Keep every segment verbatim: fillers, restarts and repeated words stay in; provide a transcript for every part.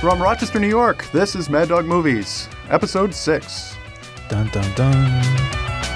From Rochester, New York, this is Mad Dog Movies, Episode six. Dun dun dun.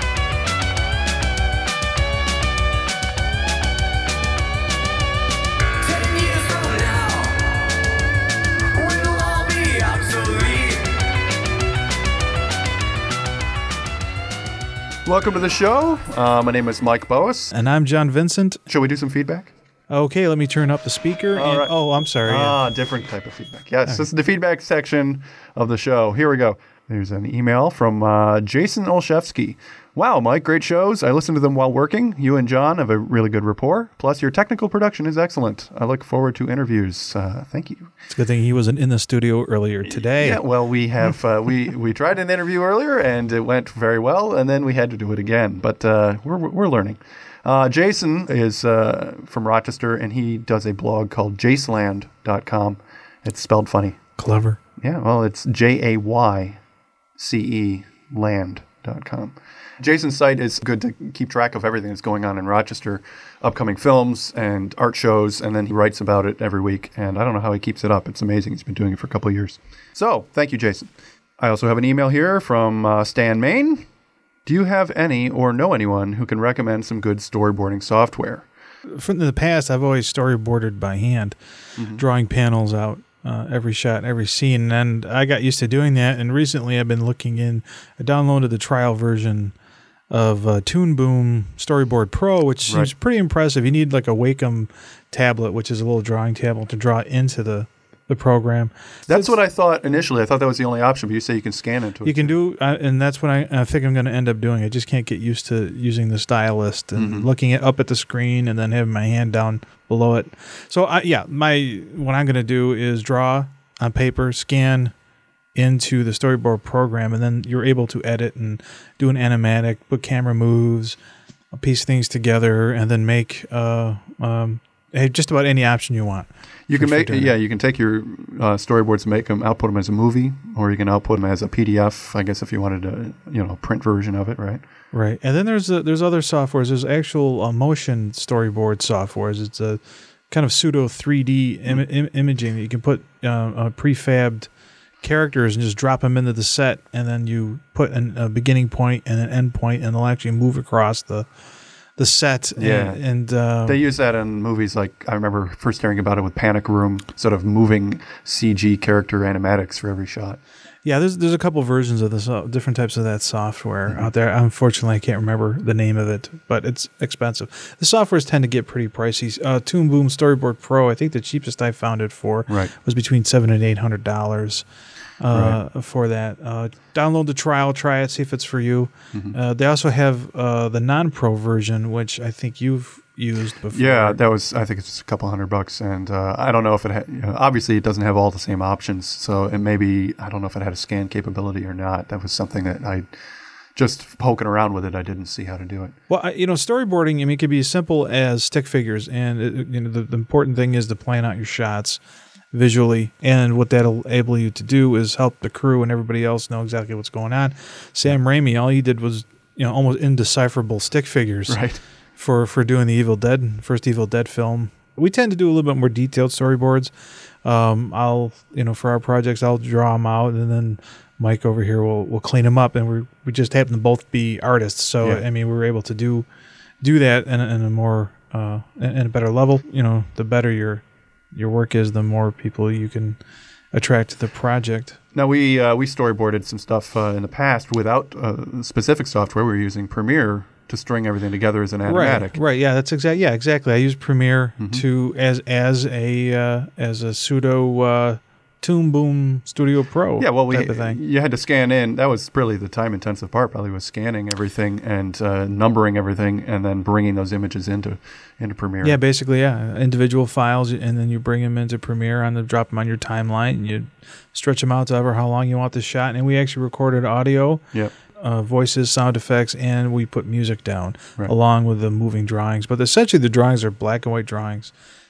Welcome to the show. Uh, my name is Mike Boas. And I'm John Vincent. Shall we do some feedback? Okay, let me turn up the speaker. All and, right. Oh, I'm sorry. Ah, yeah. different type of feedback. Yes, Okay. This is the feedback section of the show. Here we go. There's an email from uh, Jason Olszewski. Wow, Mike, great shows. I listen to them while working. You and John have a really good rapport. Plus, your technical production is excellent. I look forward to interviews. Uh, thank you. It's a good thing he wasn't in the studio earlier today. Yeah, well, we have uh, we we tried an interview earlier and it went very well, and then we had to do it again. But uh, we're we're learning. Uh, Jason is uh, from Rochester, and he does a blog called jaceland dot com. It's spelled funny. Clever. Yeah, well, it's J A Y C E land dot com. Jason's site is good to keep track of everything that's going on in Rochester, upcoming films and art shows, and then he writes about it every week, and I don't know how he keeps it up. It's amazing. He's been doing it for a couple of years. So, thank you, Jason. I also have an email here from uh, Stan Main. Do you have any or know anyone who can recommend some good storyboarding software? From the past, I've always storyboarded by hand, mm-hmm. drawing panels out. Uh, every shot, every scene, and I got used to doing that. And recently, I've been looking in. I downloaded the trial version of uh, Toon Boom Storyboard Pro, which seems right. pretty impressive. You need like a Wacom tablet, which is a little drawing tablet to draw into the the program. That's so what I thought initially. I thought that was the only option, but you say you can scan into it. You can do, uh, and that's what I, I think I'm going to end up doing. I just can't get used to using the stylus and mm-hmm. looking it up at the screen and then having my hand down below it. So I, yeah, my what I'm going to do is draw on paper, scan into the storyboard program, and then you're able to edit and do an animatic, put camera moves, piece things together, and then make uh, um, just about any option you want. You can make, yeah, you can take your uh, storyboards and make them, output them as a movie, or you can output them as a P D F, I guess if you wanted a, you know, print version of it, right? Right. And then there's a, there's other softwares. There's actual uh, motion storyboard softwares. It's a kind of pseudo three D Im- Im- imaging that you can put uh, uh, prefabbed characters and just drop them into the set, and then you put an, a beginning point and an end point, and they'll actually move across the the set. Yeah. And, and uh, they use that in movies like, I remember first hearing about it with Panic Room, sort of moving C G character animatics for every shot. Yeah, there's there's a couple versions of this, uh, different types of that software mm-hmm. out there. Unfortunately, I can't remember the name of it, but it's expensive. The softwares tend to get pretty pricey. Uh, Toon Boom Storyboard Pro, I think the cheapest I found it for right. was between seven and eight hundred dollars. Uh, right. For that, uh, download the trial, try it, see if it's for you. Mm-hmm. Uh, they also have uh, the non-pro version, which I think you've used before. Yeah, that was. I think it's just a couple hundred bucks, and uh, I don't know if it. Ha- you know, obviously, it doesn't have all the same options, so it maybe I don't know if it had a scan capability or not. That was something that I just poking around with it. I didn't see how to do it. Well, I, you know, storyboarding. I mean, it could be as simple as stick figures, and it, you know, the, the important thing is to plan out your shots visually, and what that'll enable you to do is help the crew and everybody else know exactly what's going on. Sam Raimi, all he did was, you know, almost indecipherable stick figures right. for, for doing the Evil Dead, first Evil Dead film. We tend to do a little bit more detailed storyboards. Um, I'll, you know, for our projects, I'll draw them out, and then Mike over here will will clean them up, and we we just happen to both be artists, so yeah. I mean, we were able to do do that in, in a more uh, in a better level. You know, the better your your work is, the more people you can attract to the project. Now, we uh, we storyboarded some stuff uh, in the past without uh, specific software. We were using Premiere to string everything together as an animatic. Right, right. Yeah, that's exactly. Yeah, exactly. I use Premiere mm-hmm. to as as a uh, as a pseudo uh, Toon Boom Studio Pro. Yeah, well, we type of thing. You had to scan in. That was really the time intensive part. Probably was scanning everything and uh, numbering everything, and then bringing those images into into Premiere. Yeah, basically, yeah, individual files, and then you bring them into Premiere on the drop them on your timeline, and you stretch them out to ever how long you want the shot. And we actually recorded audio. Yep. Uh, voices, sound effects, and we put music down right. along with the moving drawings. But essentially, the drawings are black and white drawings,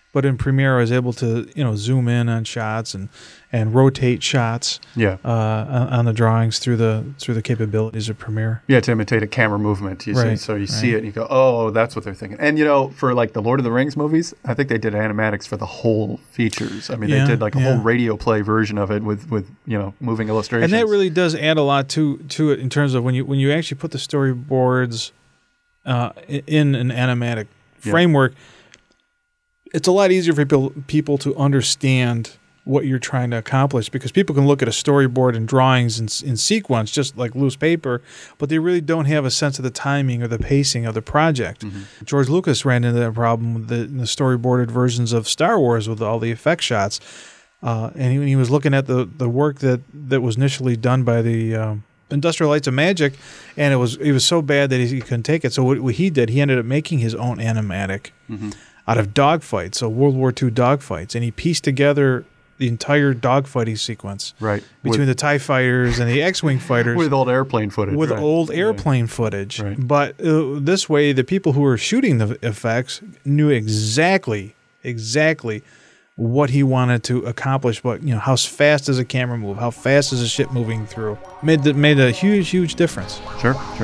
But in Premiere, I was able to, you know, zoom in on shots and, and rotate shots Yeah. uh, on on the drawings through the through the capabilities of Premiere. Yeah, to imitate a camera movement. You see, Right, so you right. see it and you go, oh, that's what they're thinking. And, you know, for like the Lord of the Rings movies, I think they did animatics for the whole features. I mean, Yeah, they did like a yeah. whole radio play version of it with, with you know, moving illustrations. And that really does add a lot to to it in terms of when you when you actually put the storyboards uh, i- in an animatic Yeah. framework. It's a lot easier for people people to understand what you're trying to accomplish because people can look at a storyboard and drawings in, in sequence just like loose paper, but they really don't have a sense of the timing or the pacing of the project. Mm-hmm. George Lucas ran into that problem with the, the storyboarded versions of Star Wars with all the effect shots. Uh, and he, he was looking at the, the work that, that was initially done by the um, Industrial Lights of Magic, and it was it was so bad that he, he couldn't take it. So what, what he did, he ended up making his own animatic Mm-hmm. out of dogfights, so World War Two dogfights, and he pieced together the entire dogfighting sequence Right. between with, the TIE fighters and the X-Wing fighters with old airplane footage. with right. old Yeah. airplane footage. Right. But uh, this way, the people who were shooting the effects knew exactly, exactly what he wanted to accomplish. But you know, how fast does a camera move? How fast is a ship moving through? Made the, made a huge, huge difference. Sure, sure.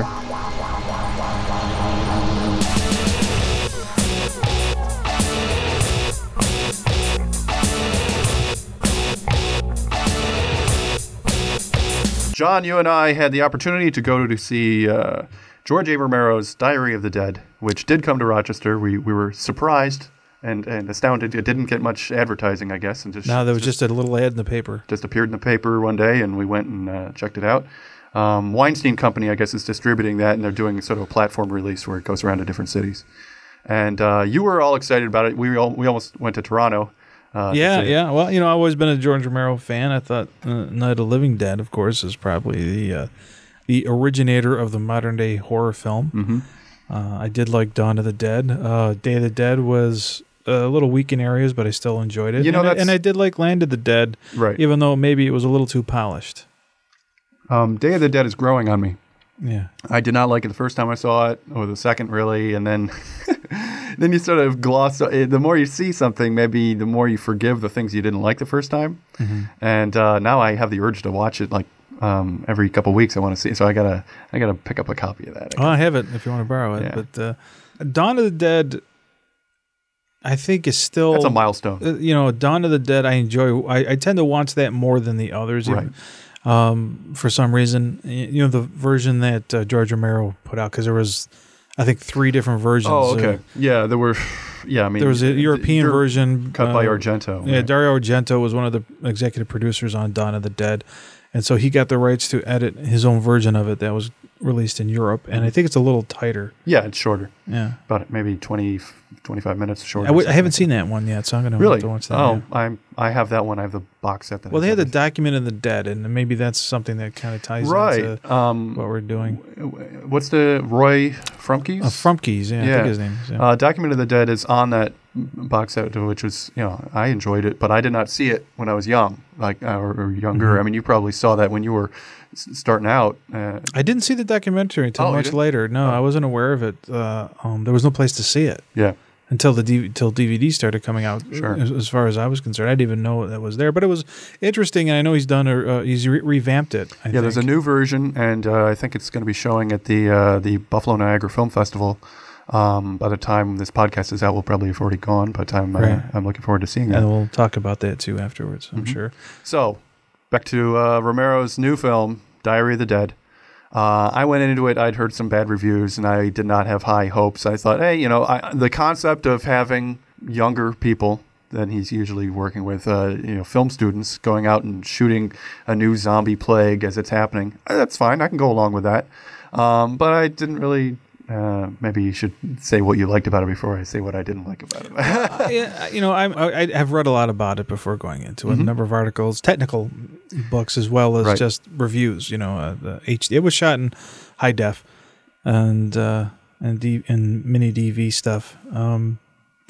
John, you and I had the opportunity to go to see uh, George A. Romero's Diary of the Dead, which did come to Rochester. We we were surprised and, and astounded. It didn't get much advertising, I guess, and just Now there was just a little ad in the paper. just appeared in the paper one day, and we went and uh, checked it out. Um, Weinstein Company, I guess, is distributing that, and they're doing sort of a platform release where it goes around to different cities. And uh, you were all excited about it. We all, we almost went to Toronto. Uh, to Yeah, see it. yeah. Well, you know, I've always been a George Romero fan. I thought uh, Night of the Living Dead, of course, is probably the uh, the originator of the modern day horror film. Mm-hmm. Uh, I did like Dawn of the Dead. Uh, Day of the Dead was a little weak in areas, but I still enjoyed it. You know, and, I, that's- and I did like Land of the Dead, Right. even though maybe it was a little too polished. Um, Day of the Dead is growing on me. Yeah. I did not like it the first time I saw it, or the second, really, and then then you sort of gloss. The more you see something, maybe the more you forgive the things you didn't like the first time. Mm-hmm. And uh, now I have the urge to watch it like um, every couple weeks. I want to see, so I gotta I gotta pick up a copy of that. Well, I have it if you want to borrow it. Yeah. But uh, Dawn of the Dead, I think, is still That's a milestone. uh, you know, Dawn of the Dead. I enjoy. I, I tend to watch that more than the others. Right. Even, um, for some reason, Y- you know, the version that uh, George Romero put out, because there was, I think, three different versions. Oh, okay. Uh, yeah, there were. Yeah, I mean, there was a the- European Eur- version cut by uh, Argento. Yeah, right? Dario Argento was one of the executive producers on Dawn of the Dead, and so he got the rights to edit his own version of it that was released in Europe, and I think it's a little tighter. Yeah, it's shorter. Yeah, About maybe twenty, twenty-five minutes shorter. I, w- I something haven't like seen that one yet, so I'm going that. to Really? have to watch that. Oh, yeah. I'm. I have that one. I have the box set. That Well, has they had the everything. document of the dead, and maybe that's something that kind of ties right. into Um, what we're doing. what's the Roy Frumkes? Uh, Frumkes, yeah, I Yeah. think his name is. Yeah. Uh, Document of the Dead is on that box set, which was, you know, I enjoyed it, but I did not see it when I was young, like uh, or, or younger. Mm-hmm. I mean, you probably saw that when you were s- starting out. Uh, I didn't see the documentary until Oh, you much didn't? later. No, Oh. I wasn't aware of it. Uh, um, there was no place to see it yeah, until the D- until D V D started coming out. Sure. As, as far as I was concerned, I didn't even know that was there. But it was interesting, and I know he's done. A, uh, he's re- revamped it. I yeah. There's a think. new version, and uh, I think it's going to be showing at the uh, the Buffalo Niagara Film Festival. Um, by the time this podcast is out, we'll probably have already gone. By the time uh, Right. I'm looking forward to seeing that. and we'll talk about that too afterwards. I'm Mhm. sure. So, back to uh, Romero's new film, Diary of the Dead. Uh, I went into it, I'd heard some bad reviews, and I did not have high hopes. I thought, hey, you know, I, the concept of having younger people than he's usually working with, uh, you know, film students going out and shooting a new zombie plague as it's happening, uh, that's fine. I can go along with that. Um, but I didn't really... Uh, maybe you should say what you liked about it before I say what I didn't like about it. Uh, yeah, you know, I'm, I I have read a lot about it before going into it. Mhm. A number of articles, technical books, as well as Right. just reviews. You know, uh, the H D. It was shot in high def, and uh, and D, and mini D V stuff. Um,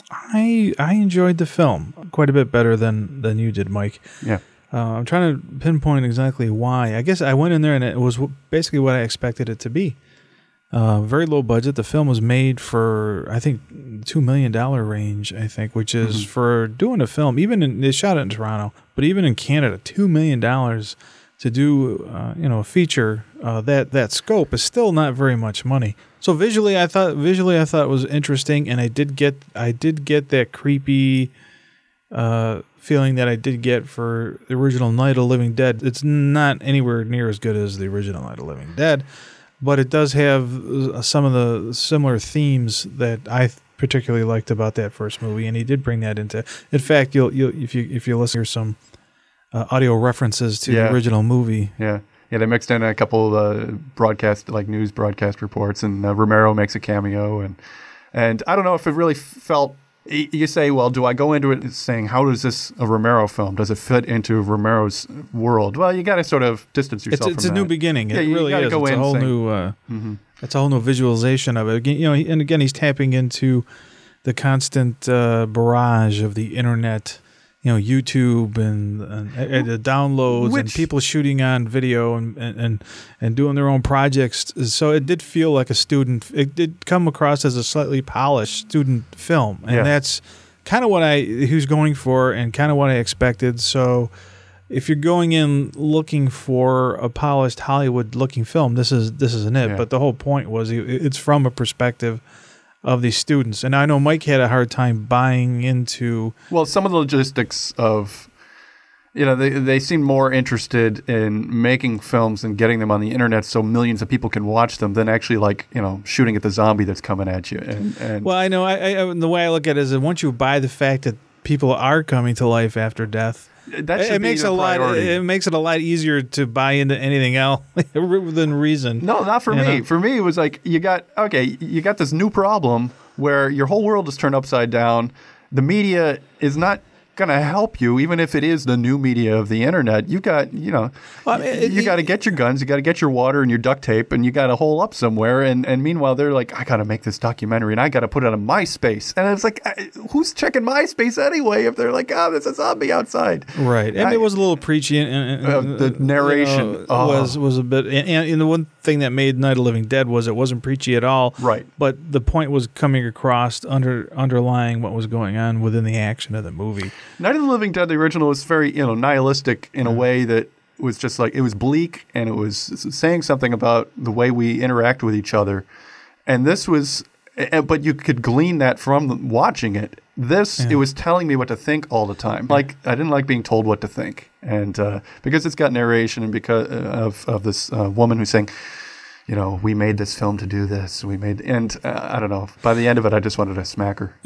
I I enjoyed the film quite a bit better than than you did, Mike. Yeah. Uh, I'm trying to pinpoint exactly why. I guess I went in there and it was w- basically what I expected it to be. Uh, very low budget. The film was made for, I think, two million dollar range, I think, which is mm-hmm. for doing a film. Even in, they shot it in Toronto, but even in Canada, two million dollars to do uh, you know a feature uh, that that scope is still not very much money. So visually, I thought visually I thought it was interesting, and I did get I did get that creepy uh, feeling that I did get for the original Night of the Living Dead. It's not anywhere near as good as the original Night of the Living Dead, but it does have some of the similar themes that I particularly liked about that first movie, and he did bring that into. In fact, you'll you'll if you if you listen to some uh, audio references to yeah. the original movie, yeah. Yeah, they mixed in a couple of uh, broadcast, like news broadcast reports, and uh, Romero makes a cameo. And and I don't know if it really felt, you say, well, do I go into it saying, how does this, a Romero film, does it fit into Romero's world? Well, you got to sort of distance yourself it's, it's from that. It's a new beginning. It yeah, really is. Go it's in a whole saying, new, uh, mm-hmm. it's a whole new visualization of it. You know, and again, he's tapping into the constant uh, barrage of the internet, you know, YouTube and, and, and the downloads Which, and people shooting on video and, and and doing their own projects. So it did feel like a student. It did come across as a slightly polished student film, and yeah. that's kind of what I he was going for, and kind of what I expected. So if you're going in looking for a polished Hollywood-looking film, this is this isn't it. Yeah. But the whole point was it's from a perspective of these students. And I know Mike had a hard time buying into... Well, some of the logistics of, you know, they they seem more interested in making films and getting them on the internet so millions of people can watch them than actually, like, you know, shooting at the zombie that's coming at you. And, and well, I know, I, I, the way I look at it is that once you buy the fact that people are coming to life after death, that should it be makes the a lot. priority. It makes it a lot easier to buy into anything else within reason. No, not for you me. know? For me, it was like you got okay. You got this new problem where your whole world is turned upside down. The media is not going to help you, even if it is the new media of the internet. You got, you know, well, I mean, it, you got to get your guns, you got to get your water and your duct tape, and you got to hole up somewhere. And, and meanwhile, they're like, I got to make this documentary, and I got to put it on MySpace. And it's like, who's checking MySpace anyway? If they're like, oh, there's a zombie outside, right? And I, it was a little preachy, and, and uh, the narration you know, oh. was was a bit. And, and the one thing that made Night of the Living Dead was it wasn't preachy at all, right? But the point was coming across under underlying what was going on within the action of the movie. Night of the Living Dead, the original, was very, you know, nihilistic in a yeah. way that was just like, it was bleak, and it was saying something about the way we interact with each other. And this was, but you could glean that from watching it. This, yeah. it was telling me what to think all the time. Like, I didn't like being told what to think. And uh, because it's got narration and because of, of this uh, woman who's saying, you know, we made this film to do this. We made, and uh, I don't know. By the end of it, I just wanted to smack her.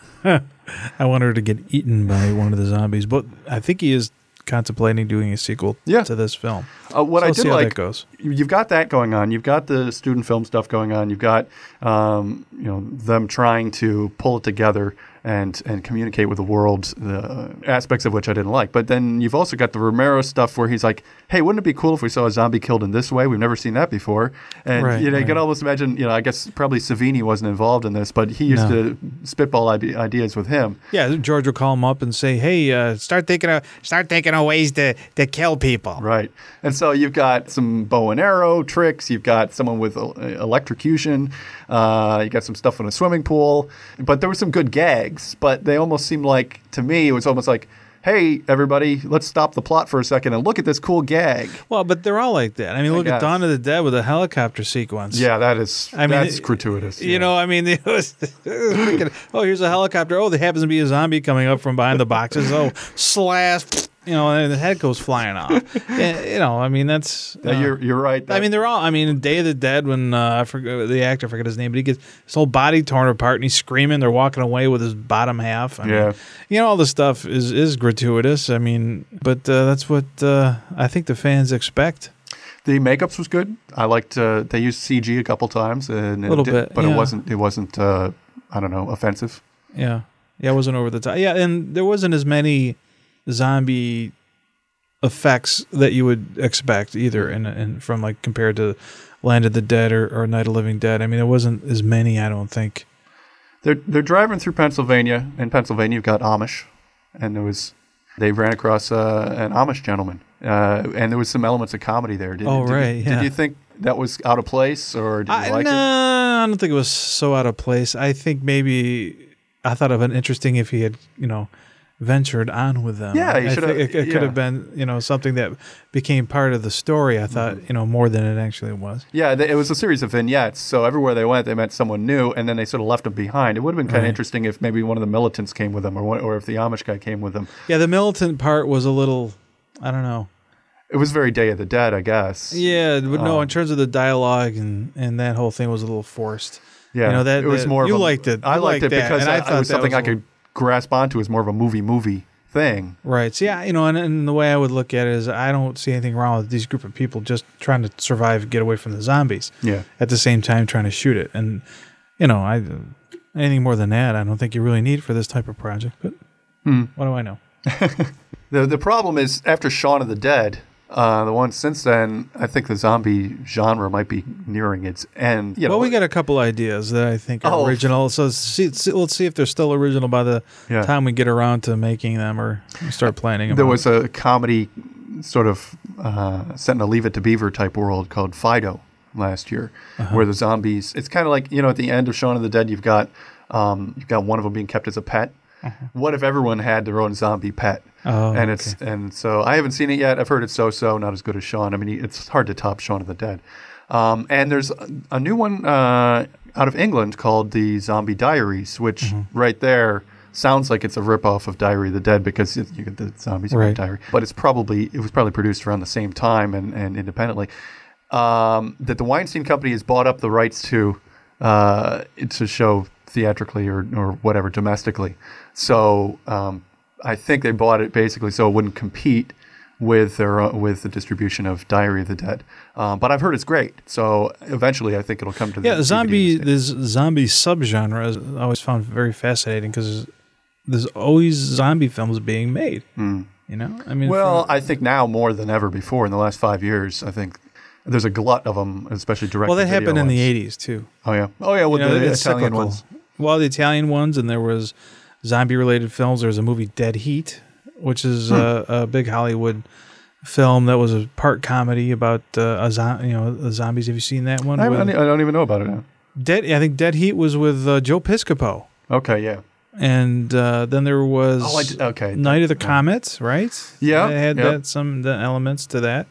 I want her to get eaten by one of the zombies, but I think he is contemplating doing a sequel yeah. to this film. Uh, what so I we'll did see how like, that goes. You've got that going on. You've got the student film stuff going on. You've got um, you know them trying to pull it together and and communicate with the world, the aspects of which I didn't like. But then you've also got the Romero stuff where he's like, hey, wouldn't it be cool if we saw a zombie killed in this way? We've never seen that before. And right, you know, right. you can almost imagine, you know, I guess probably Savini wasn't involved in this, but he used no. to spitball ideas with him. Yeah, George will call him up and say, hey, uh, start thinking of start thinking of ways to, to kill people. Right. And so you've got some bow and arrow tricks. You've got someone with electrocution. Uh, you got some stuff in a swimming pool. But there were some good gags, but they almost seemed like, to me, it was almost like, hey, everybody, let's stop the plot for a second and look at this cool gag. Well, but they're all like that. I mean, I look guess. at Dawn of the Dead with a helicopter sequence. Yeah, that is, I mean, that's it, gratuitous. You yeah. know, I mean, it was, it was freaking, oh, here's a helicopter. Oh, there happens to be a zombie coming up from behind the boxes. Oh, slash, you know, and the head goes flying off. And, you know, I mean, that's... Uh, yeah, you're, you're right. That, I mean, they're all... I mean, Day of the Dead, when uh, I forget the actor, I forget his name, but he gets his whole body torn apart and he's screaming. They're walking away with his bottom half. I yeah. mean, you know, all this stuff is, is gratuitous. I mean, but uh, that's what uh, I think the fans expect. The makeups was good. I liked... Uh, they used C G a couple times. And a little did, bit, But yeah. it wasn't, it wasn't uh, I don't know, offensive. Yeah. Yeah, it wasn't over the top. Yeah, and there wasn't as many zombie effects that you would expect either, and and from like compared to Land of the Dead or, or Night of the Living Dead. I mean, it wasn't as many, I don't think. They're they're driving through Pennsylvania. In Pennsylvania, you've got Amish, and there was they ran across uh, an Amish gentleman, uh, and there was some elements of comedy there. Did, oh did right, you, yeah. Did you think that was out of place, or did you I, like no, it? I don't think it was so out of place. I think maybe I thought of it interesting if he had, you know, ventured on with them. Yeah, I, you I should think have. it, it yeah. could have been, you know, something that became part of the story. I thought, Mm-hmm. you know, more than it actually was. Yeah, they, it was a series of vignettes. So everywhere they went, they met someone new, and then they sort of left them behind. It would have been kind of Right. interesting if maybe one of the militants came with them, or one, or if the Amish guy came with them. Yeah, the militant part was a little, I don't know. It was very Day of the Dead, I guess. Yeah, but no, Um, in terms of the dialogue and, and that whole thing was a little forced. Yeah, You know, that- it was that- more. you of a, liked it. I You liked liked it that, because and I I, thought it was that something was I a- could grasp onto as more of a movie movie thing. Right. So, yeah, you know, and, and the way I would look at it is I don't see anything wrong with these group of people just trying to survive and get away from the zombies. Yeah. At the same time trying to shoot it. And, you know, I anything more than that I don't think you really need for this type of project. But Hmm. what do I know? The the problem is after Shaun of the Dead, uh, the one since then, I think the zombie genre might be nearing its end. You know, Well, we got a couple ideas that I think are Oh. original. So see, see, let's see if they're still original by the Yeah. time we get around to making them or start planning them. There out. was a comedy sort of uh, set in a Leave It to Beaver type world called Fido last year, Uh-huh. where the zombies. It's kind of like, you know, at the end of Shaun of the Dead, you've got um, you've got one of them being kept as a pet. What if everyone had their own zombie pet? Oh, and it's and so I haven't seen it yet. I've heard it's so-so, not as good as Shaun. I mean, it's hard to top Shaun of the Dead. Um, and there's a, a new one uh, out of England called the Zombie Diaries, which Mm-hmm. right there sounds like it's a ripoff of Diary of the Dead because it, you get the zombies in Right. the diary. But it's probably it was probably produced around the same time and, and independently. Um, that the Weinstein Company has bought up the rights to uh, to show theatrically or, or whatever domestically. So um, I think they bought it basically so it wouldn't compete with their uh, with the distribution of Diary of the Dead. Um, but I've heard it's great. So eventually, I think it'll come to the yeah, D V D zombie. estate. This zombie subgenre is I always found very fascinating because there's always zombie films being made. Mm. You know, I mean, Well, for- I think now more than ever before in the last five years, I think there's a glut of them, especially direct. well, that happened in the eighties too. Oh yeah, oh yeah, with You know, the it's Italian cyclical. ones. Well, the Italian ones, and there was zombie-related films. There was a movie, Dead Heat, which is Hmm. a, a big Hollywood film that was a part comedy about uh, a zo- you know the zombies. Have you seen that one? I, With- I don't even know about it now. Dead. I think Dead Heat was with uh, Joe Piscopo, Okay, yeah. and uh, then there was Oh, I did, okay. Night of the Comets, right? Yeah, they had yeah. that some the elements to that,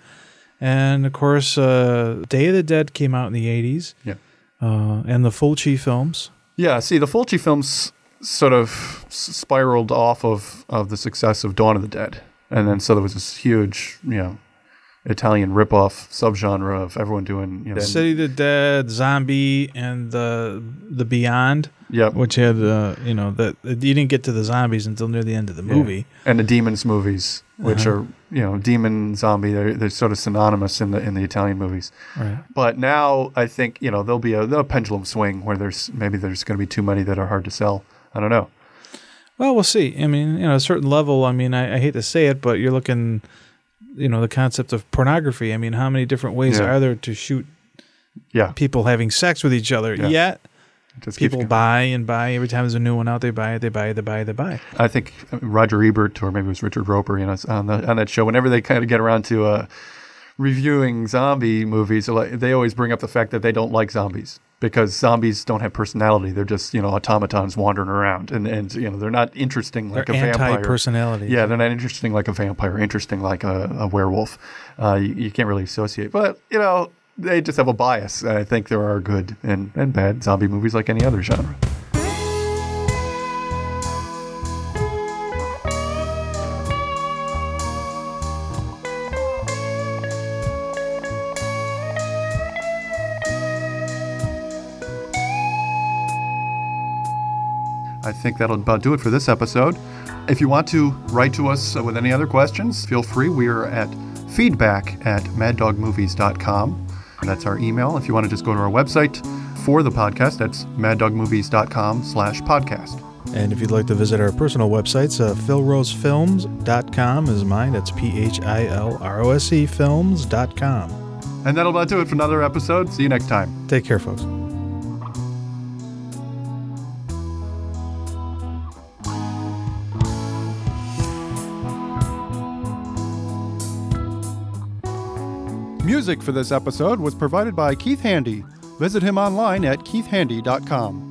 and of course, uh, Day of the Dead came out in the eighties. Yeah. uh, and the Fulci films. Yeah, see, the Fulci films sort of s- spiraled off of, of the success of Dawn of the Dead. And then so there was this huge, you know, Italian ripoff subgenre of everyone doing, you know. City of the Dead, Zombie, and the the Beyond, Yep. which had uh, you know that you didn't get to the zombies until near the end of the Yeah. movie. And the Demons movies, which Uh-huh. are, you know, demon, zombie, they're, they're sort of synonymous in the in the Italian movies. Right. But now I think, you know, there'll be a, there'll be a pendulum swing where there's maybe there's going to be too many that are hard to sell. I don't know. Well, we'll see. I mean, you know, a certain level. I mean, I, I hate to say it, but you're looking, you know, the concept of pornography. I mean, how many different ways Yeah. are there to shoot Yeah. people having sex with each other? Yeah. Yet It just keeps people going. buy and buy every time there's a new one out. They buy it. They buy it. They buy it. They buy it. I think Roger Ebert or maybe it was Richard Roper, you know, on the on that show. Whenever they kind of get around to uh, reviewing zombie movies, they're like, they always bring up the fact that they don't like zombies because zombies don't have personality. They're just, you know, automatons wandering around, and and you know they're not interesting like They're a vampire. anti-personality. Yeah, they're not interesting like a vampire. Interesting like a, a werewolf. Uh, you, you can't really associate, but you know. They just have a bias. And I think there are good and, and bad zombie movies like any other genre. I think that'll about do it for this episode. If you want to write to us with any other questions, feel free. We are at feedback at mad dog movies dot com. That's our email. If you want to just go to our website for the podcast, that's mad dog movies dot com slash podcast. And if you'd like to visit our personal websites, uh, phil rose films dot com is mine. That's P H I L R O S E films dot com. And that'll about do it for another episode. See you next time. Take care, folks. Music for this episode was provided by Keith Handy. Visit him online at keith handy dot com.